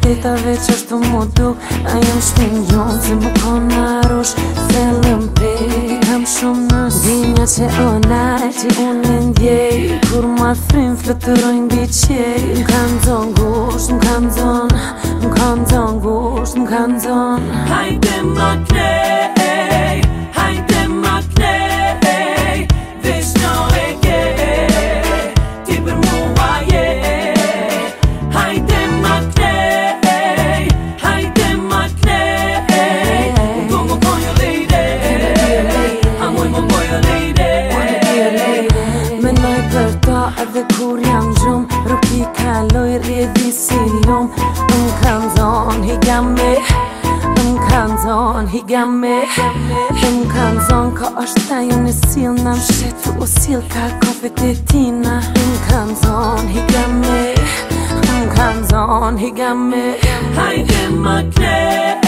Detave qashtu mu duk A jem shpinjon se më kona rosh Thellëm prej Kam shumë në Dinja që onaj që unë ndjej Kur ma thrim flëtërojnë biqej M'kan zon gusht, m'kan zon gusht, m'kan zon Hajde ma knej, hajde ma knej Vesh në e ke, ti për mua je Hajde ma knej, hajde ma knej Unë më pojo lejde, a muj më pojo lejde Menoj për to edhe kur jam gjumë Roki kaloj rjedhi si lum M'kan zon higa me M'kan zon higa me M'kan zon ka është ta ju në sil Na m'shetu u sil ka kofet e tina M'kan zon higa me M'kan zon higa me Hajde ma knej